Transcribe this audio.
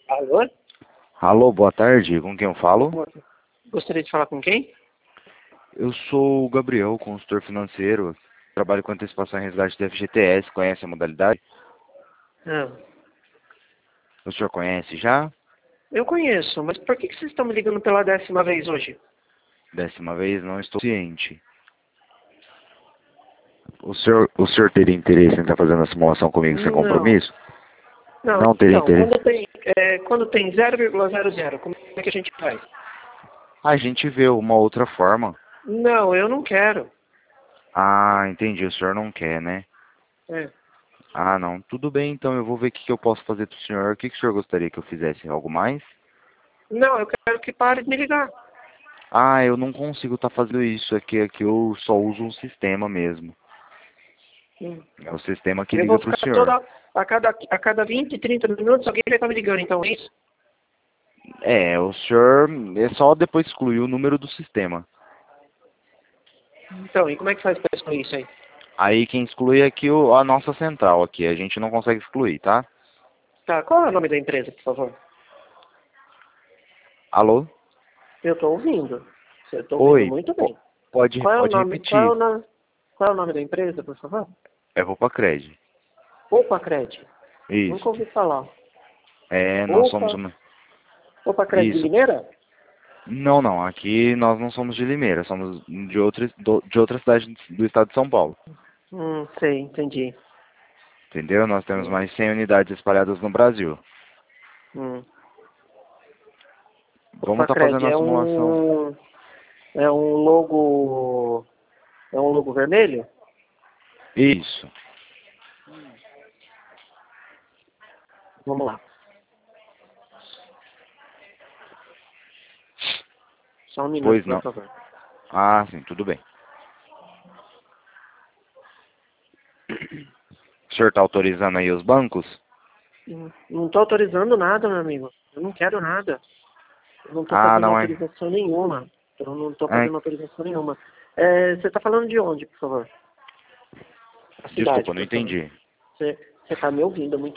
Alô? Alô, boa tarde. Com quem eu falo? Gostaria de falar com quem? Eu sou o Gabriel, consultor financeiro. Trabalho com antecipação e resgate do FGTS. Conhece a modalidade? Ah, O senhor conhece já? eu conheço, mas por que vocês estão me ligando pela 10ª vez hoje? 10ª vez, não estou ciente. O senhor teria interesse em estar fazendo a simulação comigo sem Não. compromisso? Não, Não teria então, interesse? quando tem 0,00, como é que a gente faz? A gente vê uma outra forma. Não, eu não quero. Ah, entendi. O senhor não quer, né? É. Ah, não. Tudo bem, então. Eu vou ver o que eu posso fazer pro senhor. O que o senhor gostaria que eu fizesse? Algo mais? Não, eu quero que pare de me ligar. Ah, eu não consigo estar fazendo isso. Aqui eu só uso um sistema mesmo. Hum. É o sistema que Eu liga vou para o ficar senhor. a cada 20, 30 minutos, alguém vai estar me ligando, então é isso? É, o senhor é só depois excluir o número do sistema. Então, e como é que faz para excluir isso aí? Aí quem exclui é aqui a nossa central aqui. A gente não consegue excluir, tá? Tá, qual é o nome da empresa, por favor? Alô? Eu estou ouvindo. Eu estou ouvindo Oi, muito bem. pode, Qual é o pode nome, qual é o, repetir. na- qual é o nome da empresa, por favor? É Roupa Cred. Opa Cred. Nunca Isso. ouvi falar. É, nós somos Opa, uma... Opa Cred de Isso. Limeira? Não, não. Aqui nós não somos de Limeira. Somos de outra cidade do estado de São Paulo. Sei, entendi. Entendeu? Nós temos Hum, mais 100 unidades espalhadas no Brasil. hum. Vamos Opa estar Cred fazendo a simulação. é um logo vermelho? Isso. Vamos lá. Só um minuto, Pois por não. favor. Ah, sim, tudo bem. O senhor está autorizando aí os bancos? Não estou autorizando nada, meu amigo. Eu não quero nada. Eu não estou Ah, fazendo não é. autorização nenhuma. Eu não estou É, fazendo autorização nenhuma. Você está falando de onde, por favor? A cidade, desculpa, não por favor. entendi. Você está me ouvindo muito